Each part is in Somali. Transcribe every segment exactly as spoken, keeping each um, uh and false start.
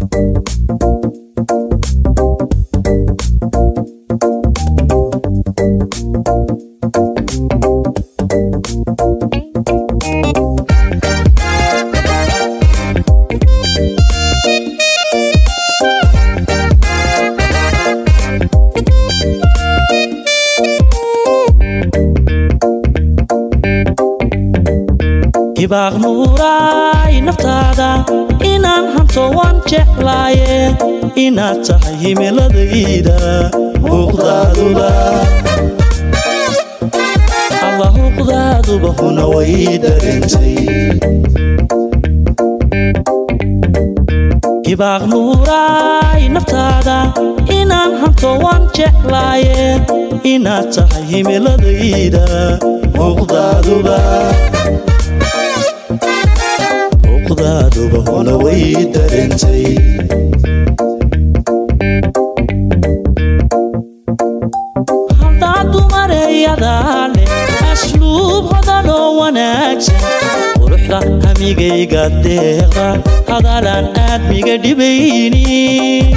Ibaq nuuray naftaada inaan hanto waan jeclaaye inaad tahay himiladayda huuqdaaduba Allah huuqdaaduba huna way dareentay Ibaq nuuray naftaada inaan hanto waan jeclaaye inaad tahay himiladayda huuqdaaduba huuqdaaduba huna way dareentay haddaad dumarayadaale asluub hodanoo wanaagsan quruxda hamigayga deeqda hadalaan aadmiga dhibaynin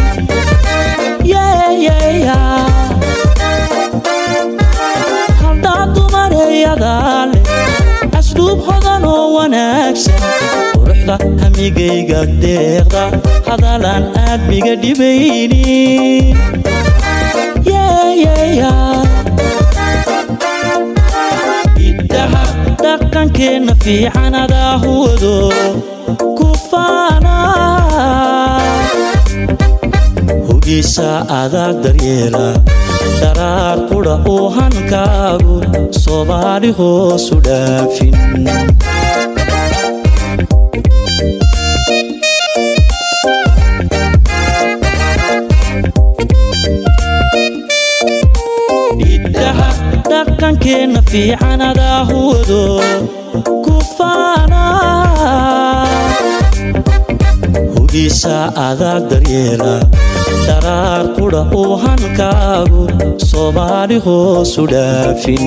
haddaad dumarayadaale asluub hodanoo wanaagsan quruxda hamigayga deeqda hadalaan aadmiga dhibaynin idahab dhaqankeenna fiican adaa huwado ku faana hugiisa adag daryeela daraar qudha uu hankaagu Soomaali hoosu dhaafin idahab dhaqankeenna fiican adaa huwado ku faana hugiisa adag daryeela daraar qudha uu hankaagu Soomaali hoosu dhaafin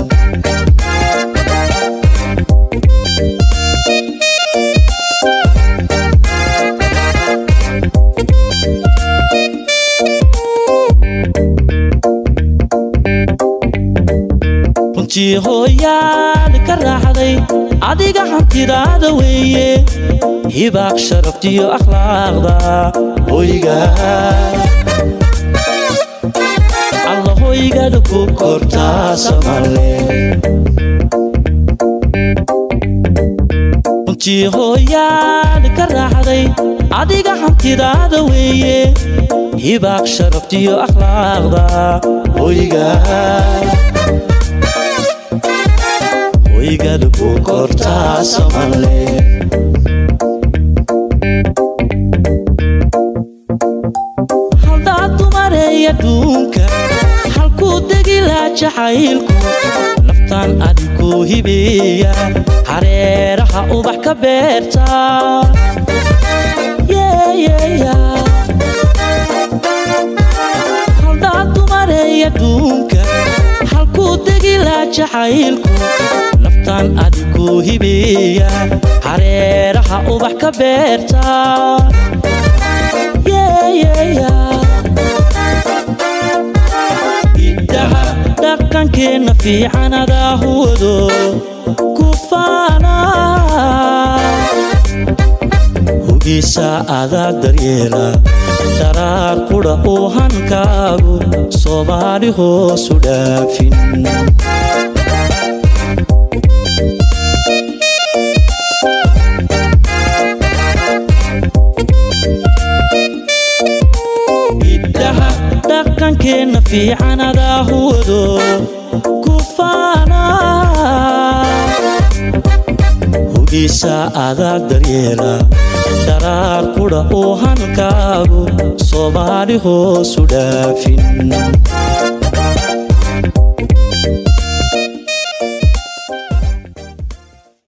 runtii hooyaad ka raaxday adiga hantidaada weeye hibaaq sharaftiyo akhlaaqda hoyga Allah hoygada ku kortaa samale runtii hooyaad ka raaxday adiga hantidaada weeye hibaaq sharaftiyo akhlaaqda hoyga hoygada ku kortaa samale adduunka halkuu degi laa jacaylku naftaan adigu hibeeya hareeraha ubax ka beerta haldaad dumarey adduunka halkuu degi laa jacaylku naftaan adigu hibeeya hareeraha ubax ka beerta dhaqankeenna fiican adaa huwado ku faana hugiisa adag daryeela daraar qudha uu hankaagu Soomaali hoosu dhaafin dhaqankeenna fiican adaa huwado ku faana hugiisa adag daryeela daraar qudha uu hankaagu Soomaali hoosu dhaafin